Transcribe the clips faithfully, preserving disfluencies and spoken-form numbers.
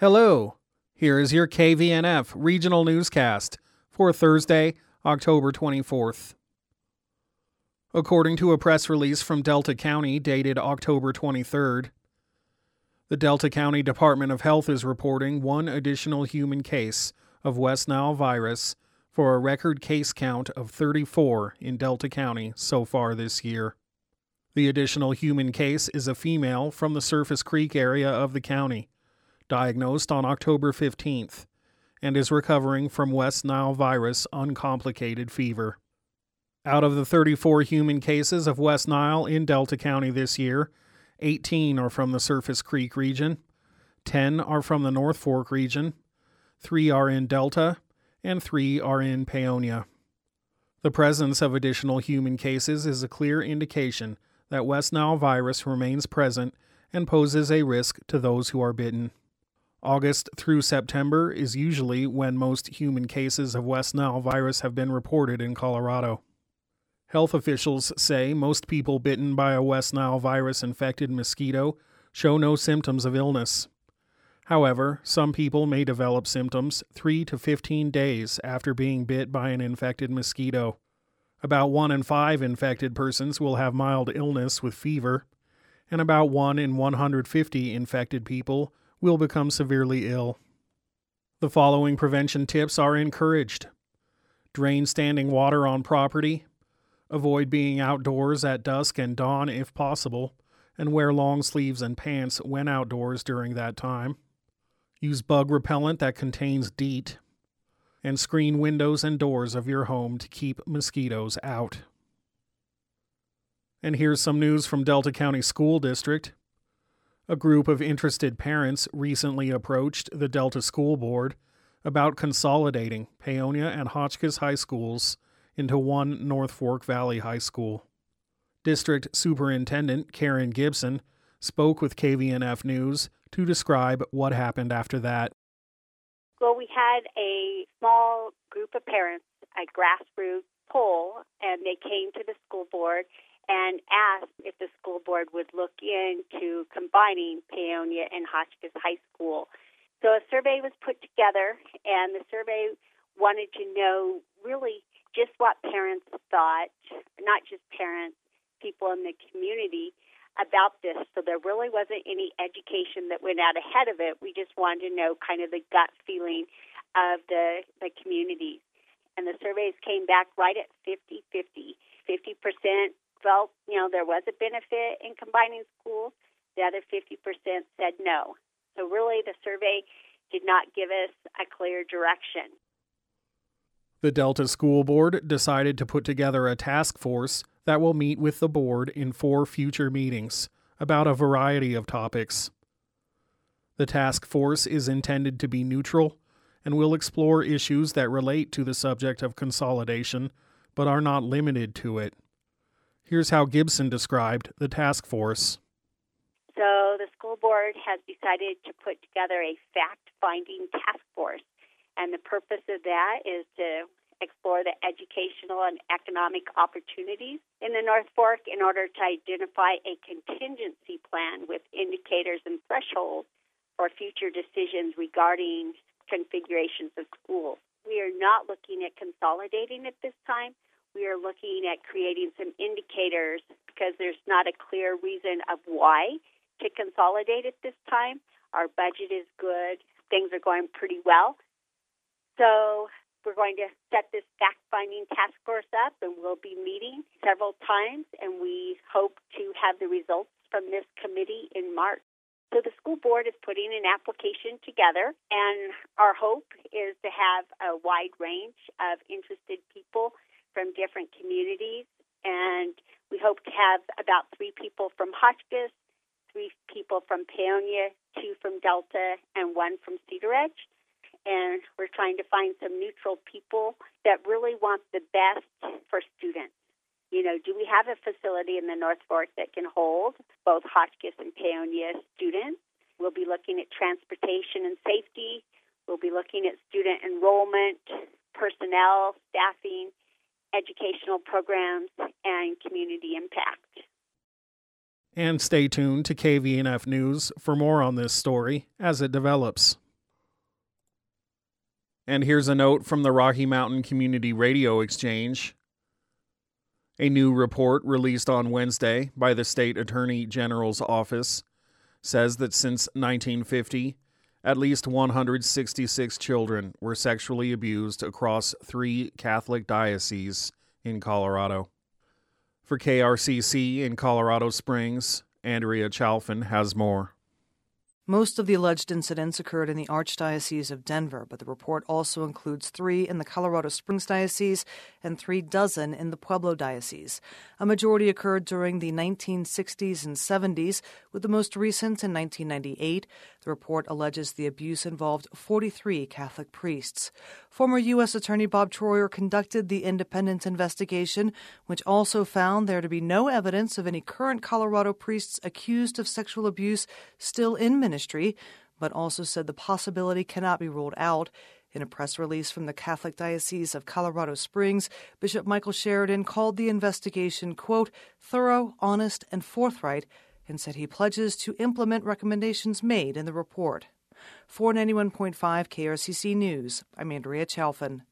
Hello, here is your K V N F regional newscast for Thursday, October twenty-fourth. According to a press release from Delta County dated October twenty-third, the Delta County Department of Health is reporting one additional human case of West Nile virus for a record case count of thirty-four in Delta County so far this year. The additional human case is a female from the Surface Creek area of the county, diagnosed on October fifteenth, and is recovering from West Nile virus uncomplicated fever. Out of the thirty-four human cases of West Nile in Delta County this year, eighteen are from the Surface Creek region, ten are from the North Fork region, three are in Delta, and three are in Paonia. The presence of additional human cases is a clear indication that West Nile virus remains present and poses a risk to those who are bitten. August through September is usually when most human cases of West Nile virus have been reported in Colorado. Health officials say most people bitten by a West Nile virus-infected mosquito show no symptoms of illness. However, some people may develop symptoms three to fifteen days after being bit by an infected mosquito. About one in five infected persons will have mild illness with fever, and about one in one hundred fifty infected people will become severely ill. The following prevention tips are encouraged. Drain standing water on property. Avoid being outdoors at dusk and dawn if possible, and wear long sleeves and pants when outdoors during that time. Use bug repellent that contains DEET, and screen windows and doors of your home to keep mosquitoes out. And here's some news from Delta County School District. A group of interested parents recently approached the Delta School Board about consolidating Paonia and Hotchkiss High Schools into one North Fork Valley High School. District Superintendent Karen Gibson spoke with K V N F News to describe what happened after that. Well, we had a small group of parents, a grassroots poll, and they came to the school board and asked if the school board would look into combining Paonia and Hotchkiss High School. So a survey was put together, and the survey wanted to know really just what parents thought, not just parents, people in the community, about this. So there really wasn't any education that went out ahead of it. We just wanted to know kind of the gut feeling of the, the community. And the surveys came back right at fifty-fifty. fifty percent felt, you know, there was a benefit in combining schools. The other fifty percent said no. So really the survey did not give us a clear direction. The Delta School Board decided to put together a task force that will meet with the board in four future meetings about a variety of topics. The task force is intended to be neutral and will explore issues that relate to the subject of consolidation, but are not limited to it. Here's how Gibson described the task force. So the school board has decided to put together a fact-finding task force, and the purpose of that is to explore the educational and economic opportunities in the North Fork in order to identify a contingency plan with indicators and thresholds for future decisions regarding configurations of schools. We are not looking at consolidating at this time. We are looking at creating some indicators because there's not a clear reason of why to consolidate at this time. Our budget is good. Things are going pretty well. So we're going to set this fact-finding task force up, and we'll be meeting several times, and we hope to have the results from this committee in March. So the school board is putting an application together, and our hope is to have a wide range of interested people from different communities, and we hope to have about three people from Hotchkiss, three people from Paonia, two from Delta, and one from Cedar Edge. And we're trying to find some neutral people that really want the best for students. You know, do we have a facility in the North Fork that can hold both Hotchkiss and Paonia students? We'll be looking at transportation and safety. We'll be looking at student enrollment, personnel, staffing, educational programs, and community impact. And stay tuned to K V N F News for more on this story as it develops. And here's a note from the Rocky Mountain Community Radio Exchange. A new report released on Wednesday by the State Attorney General's office says that since nineteen fifty, at least one hundred sixty-six children were sexually abused across three Catholic dioceses in Colorado. For K R C C in Colorado Springs, Andrea Chalfin has more. Most of the alleged incidents occurred in the Archdiocese of Denver, but the report also includes three in the Colorado Springs Diocese and three dozen in the Pueblo Diocese. A majority occurred during the nineteen sixties and seventies, with the most recent in nineteen ninety-eight. The report alleges the abuse involved forty-three Catholic priests. Former U S Attorney Bob Troyer conducted the independent investigation, which also found there to be no evidence of any current Colorado priests accused of sexual abuse still in ministry, but also said the possibility cannot be ruled out. In a press release from the Catholic Diocese of Colorado Springs, Bishop Michael Sheridan called the investigation, quote, thorough, honest, and forthright, and said he pledges to implement recommendations made in the report. For ninety-one point five K R C C News, I'm Andrea Chalfin.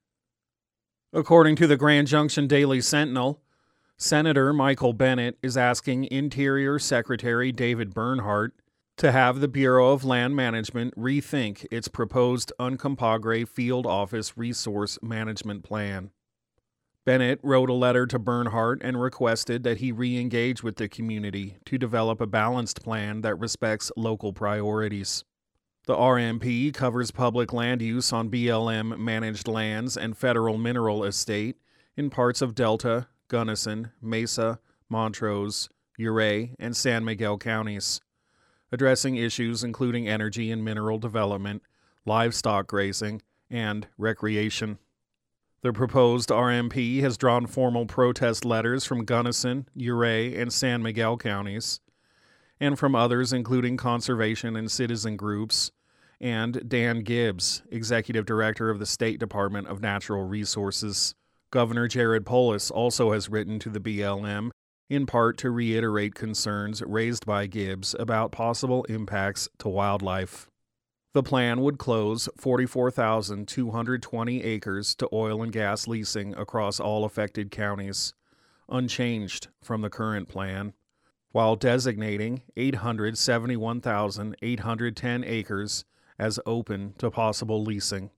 According to the Grand Junction Daily Sentinel, Senator Michael Bennet is asking Interior Secretary David Bernhardt to have the Bureau of Land Management rethink its proposed Uncompahgre Field Office Resource Management Plan. Bennett wrote a letter to Bernhardt and requested that he re-engage with the community to develop a balanced plan that respects local priorities. The R M P covers public land use on B L M-managed lands and federal mineral estate in parts of Delta, Gunnison, Mesa, Montrose, Ouray, and San Miguel counties, addressing issues including energy and mineral development, livestock grazing, and recreation. The proposed R M P has drawn formal protest letters from Gunnison, Ouray, and San Miguel counties, and from others including conservation and citizen groups, and Dan Gibbs, Executive Director of the State Department of Natural Resources. Governor Jared Polis also has written to the B L M, in part to reiterate concerns raised by Gibbs about possible impacts to wildlife. The plan would close forty-four thousand two hundred twenty acres to oil and gas leasing across all affected counties, unchanged from the current plan, while designating eight hundred seventy-one thousand eight hundred ten acres as open to possible leasing.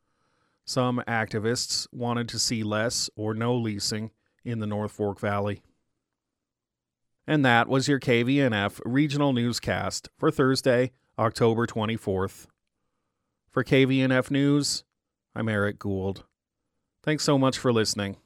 Some activists wanted to see less or no leasing in the North Fork Valley. And that was your K V N F Regional Newscast for Thursday, October twenty-fourth. For K V N F News, I'm Eric Gould. Thanks so much for listening.